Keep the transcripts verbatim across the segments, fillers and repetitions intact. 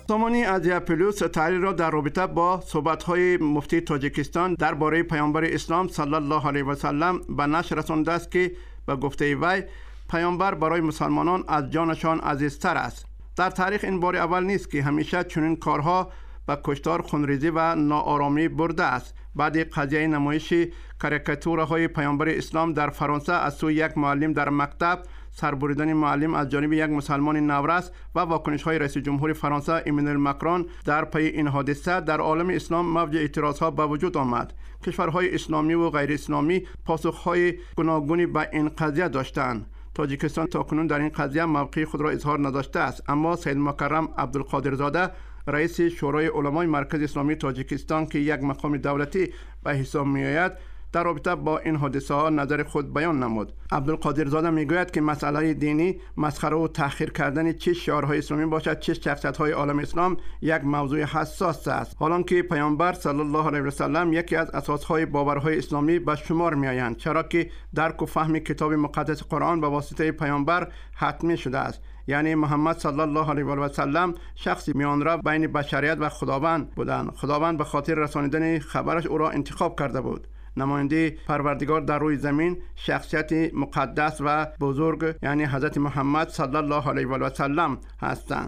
سامانی ازیاپولوس تحلیل را در رابطه با صحبت‌های مفتی تاجیکستان درباره پیامبر اسلام صلی الله علیه و سلم به نشر رسانده است که به گفته وی پیامبر برای مسلمانان از جانشان عزیزتر است. در تاریخ این بار اول نیست که همیشه چنین کارها به کشتار، خونریزی و ناآرامی برده است. بعد قضیه نمایش کاریکاتورهای پیامبر اسلام در فرانسه از سوی یک معلم در مکتب، سربریدن معلم از جانب یک مسلمان نورس و واکنش‌های رئیس جمهور فرانسه ایمانوئل ماکرون در پی این حادثه در عالم اسلام موج اعتراضها به وجود آمد. کشورهای اسلامی و غیر اسلامی پاسخ‌های گوناگونی به این قضیه داشتند. تاجیکستان تاکنون در این قضیه موقع خود را اظهار نداشته است، اما سید مکرم عبدالقادرزاده رئیس شورای علمای مرکز اسلامی تاجیکستان که یک مقام دولتی به حساب می‌آید در رابطه با این حادثه ها نظر خود بیان نمود. عبدالقادرزاده میگوید که مسئله دینی، مسخره و تحقیر کردن چه شعارهای اسلامی باشد چه شخصیت‌های عالم اسلام یک موضوع حساس است، حالانکه پیامبر صلی الله علیه و سلم یکی از اساسهای باورهای اسلامی به شمار میآیند، چرا که درک و فهم کتاب مقدس قرآن به واسطه پیامبر حتمی شده است. یعنی محمد صلی الله علیه و سلم شخصی میانرو بین بشریت و خداوند بودند. خداوند به خاطر رسانیدن خبرش او را انتخاب کرده بود. نماینده پروردگار در روی زمین شخصیت مقدس و بزرگ یعنی حضرت محمد صلی الله علیه و سلم هستند.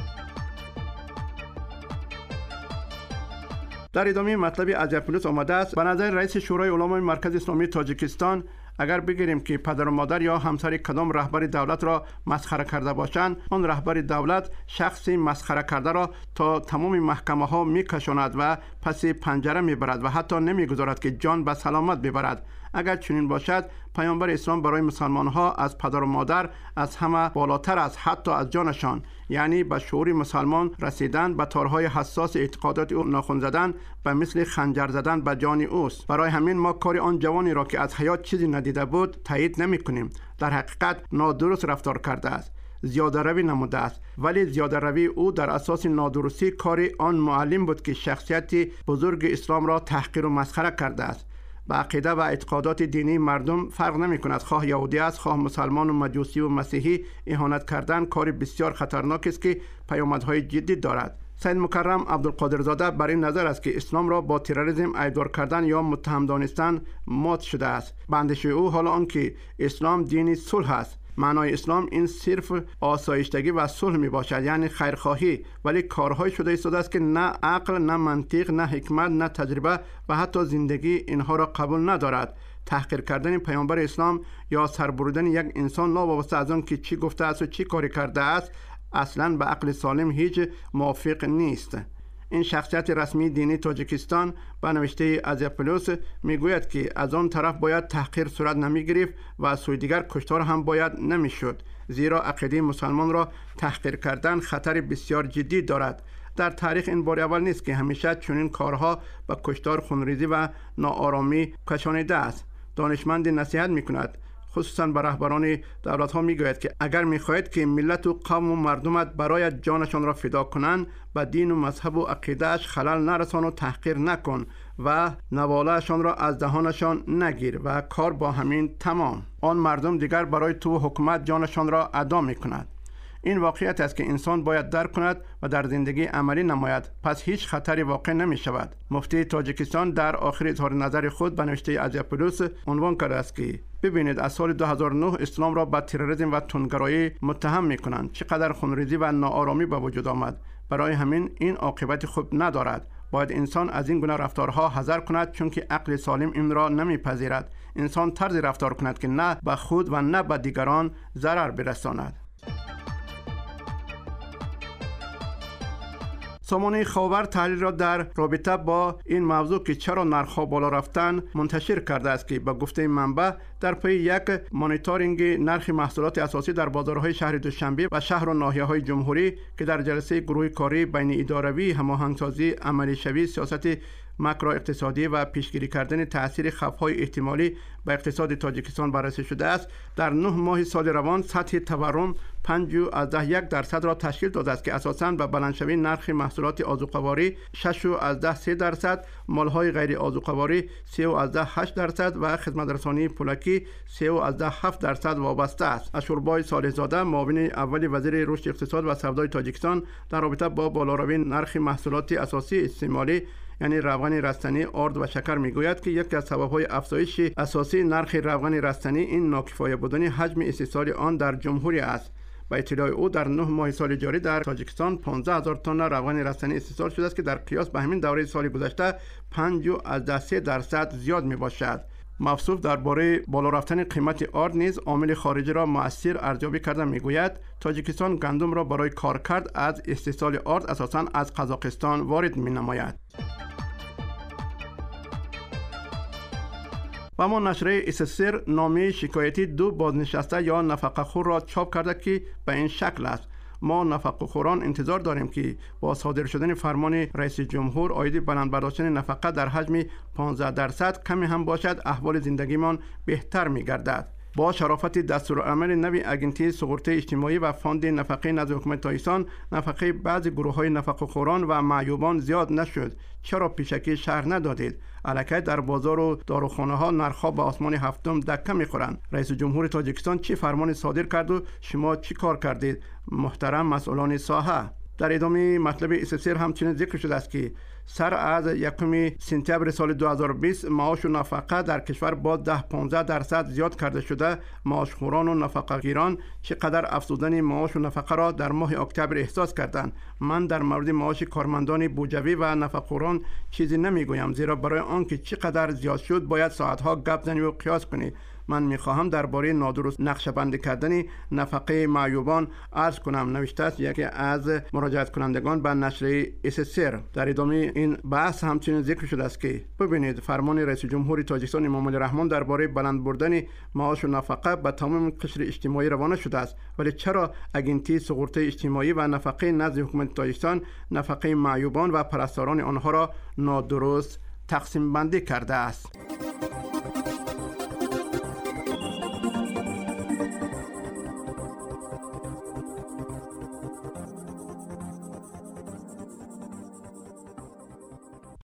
در ادامه مطلب ازیاپولوس آمده است: به نظر رئیس شورای علمای مرکز اسلامی تاجیکستان اگر بگیریم که پدر و مادر یا همسر کدام رهبر دولت را مسخره کرده باشند، آن رهبر دولت شخص مسخره کرده را تا تمام محکمه ها میکشاند و پس پنجره میبرد و حتی نمیگذارد که جان به سلامت ببرد. اگر چنین باشد، پیامبر اسلام برای مسلمان ها از پدر و مادر از همه بالاتر است، حتی از جانشان، یعنی به شعور مسلمان رسیدن، به تارهای حساس اعتقادات او ناخن زدن به مثل خنجر زدن به جان اوست. برای همین ما کار آن جوانی را که از حیات چیزی ندیده بود تایید نمی کنیم. در حقیقت نادرست رفتار کرده است، زیاده روی نموده است، ولی زیاده روی او در اساس نادرستی کار آن معلم بود که شخصیت بزرگ اسلام را تحقیر و مسخره کرده است. به عقیده و اعتقادات دینی مردم فرق نمی کند، خواه یهودی است، خواه مسلمان و مجوسی و مسیحی. اهانت کردن کار بسیار خطرناک است که پیامدهای جدی دارد. سید مکرم عبدالقادرزاده بر این نظر است که اسلام را با تروریسم ایدار کردن یا متهم دانستن مات شده است. به اندیشه او حالا آنکه اسلام دین صلح است، معنای اسلام این صرف آسایشتگی و صلح می باشد، یعنی خیرخواهی، ولی کارهای شده ایستاده است که نه عقل، نه منطق، نه حکمت، نه تجربه و حتی زندگی اینها را قبول ندارد. تحقیر کردن پیامبر اسلام یا سربریدن یک انسان ناوابسته از آن که چی گفته است و چی کاری کرده است اصلا به عقل سالم هیچ موافق نیست. این شخصیت رسمی دینی تاجیکستان به نوشته ازیاپولوس میگوید که از آن طرف باید تحقیر صورت نمی گرفت و از سوی دیگر کشتار هم باید نمی شد، زیرا عقیده مسلمان را تحقیر کردن خطر بسیار جدی دارد. در تاریخ این بار اول نیست که همیشه چنین کارها به کشتار، خونریزی و ناآرامی کشانیده است. دانشمند نصیحت میکند، خصوصا به رهبران دولت ها میگوید که اگر میخواهید که ملت و قوم و مردمت برای جانشان را فدا کنند، به دین و مذهب و عقیدهش خلل نرسان و تحقیر نکن و نوالهشان را از دهانشان نگیر و کار با همین تمام. آن مردم دیگر برای تو حکومت جانشان را ادا میکند. این واقعیت است که انسان باید درک کند و در زندگی عملی نماید، پس هیچ خطری واقع نمی شود. مفتی تاجیکستان در آخر اظهار نظر خود به نوشته ازیاپولوس عنوان کرده است که ببینید از سال دو هزار و نه اسلام را به تروریسم و تندگرایی متهم می کنند. چقدر خونریزی و ناآرامی به وجود آمد. برای همین این عاقبت خوب ندارد. باید انسان از این گونه رفتارها حذر کند، چون که عقل سالم این را نمیپذیرد. انسان طرز رفتار کند که نه به خود و نه به دیگران ضرر برساند. سامانه خاور تحلیل را در رابطه با این موضوع که چرا نرخ‌ها بالا رفتن منتشر کرده است که به گفته منبع در پی یک مانیتورینگ نرخ محصولات اساسی در بازارهای شهر دوشنبه و شهر و ناحیه‌های جمهوری که در جلسه گروه کاری بین اداروی هماهنگسازی عملی شوی سیاست ماکرو اقتصادی و پیشگیری کردن تاثیر خفهای احتمالی به اقتصاد تاجیکستان بررسی شده است. در نه ماه سال روان سطح تورم پنج و از یک درصد را تشکیل داده است که اساساً به بلندشوی نرخ محصولات آذوقه‌واری شش و از سه درصد، مالهای غیر آذوقه‌واری سه و از هشت درصد و خدمت‌رسانی پولکی سه و از هفت درصد وابسته است. اشوربای صالح‌زاده، معاون اول وزیر رشد اقتصاد و سودای تاجیکستان، در رابطه با بالاروی نرخ محصولات اساسی استعمالی یعنی روغن رستنی، آرد و شکر میگوید که یکی از سبب‌های افزایش اساسی نرخ روغن رستنی این ناکفایه بودن حجم استحصال آن در جمهوری است. با اطلاع او در نه ماه سال جاری در تاجیکستان پانزده هزار تن روغن رستنی استحصال شده است که در قیاس به همین دوره سال گذشته پنج و از سه درصد زیاد می باشد. موصوف درباره بالا رفتن قیمت آرد نیز عامل خارجی را مؤثر ارزیابی کرده میگوید تاجیکستان گندم را برای کارکرد از استحصال آرد اساساً از قزاقستان وارد می نماید. و اما نشریه اسسر نامه شکایتی دو بازنشسته یا نفقه خور را چاپ کرده که به این شکل است: ما نفقه خوران انتظار داریم که با صادر شدن فرمان رئیس جمهور عاید بلند برداشتن نفقه در حجم پانزده درصد کمی هم باشد احوال زندگیمان بهتر می گردد. با شرافت دستورالعمل نوی اگنتی سقوط اجتماعی و فاند نفقه نزد حکومت تاجیکستان، نفقه بعضی گروه‌های نفقه خوران و معیوبان زیاد نشد. چرا پیشکی شهر ندادید؟ الکی در بازار و داروخانه ها نرخ‌ها به آسمان هفتم دکه می‌خورند. رئیس جمهور تاجیکستان چه فرمان صادر کرد و شما چی کار کردید؟ محترم مسئولان ساحه. در ادامه مطلب اسسر همچنین ذکر شده است که سر از یکم سپتامبر سال دو هزار و بیست معاش و نفقه در کشور با ده پانزده درصد زیاد کرده شده. معاشخوران و نفقه گیران چقدر افزودن معاش و نفقه را در ماه اکتبر احساس کردند. من در مورد معاش کارمندان بودجوی و نفقه‌خوران چیزی نمیگویم، زیرا برای آنکه چقدر زیاد شد باید ساعتها گپ زنی و قیاس کنی. من میخواهم درباره نادرست نقشه بندی کردن نفقه معیوبان عرض کنم، نوشته است یکی از مراجعت کنندگان به نشریه اسسر. در ادامه این بحث همچنین ذکر شده است که ببینید فرمان رئیس جمهور تاجیکستان امام علی رحمان درباره بلند بردن معاش و نفقه به تمام قشر اجتماعی روانه شده است، ولی چرا اگنتی سقوط اجتماعی و نفقه نزد حکومت تاجیکستان نفقه معیوبان و پرستاران آنها را نادرست تقسیم بندی کرده است؟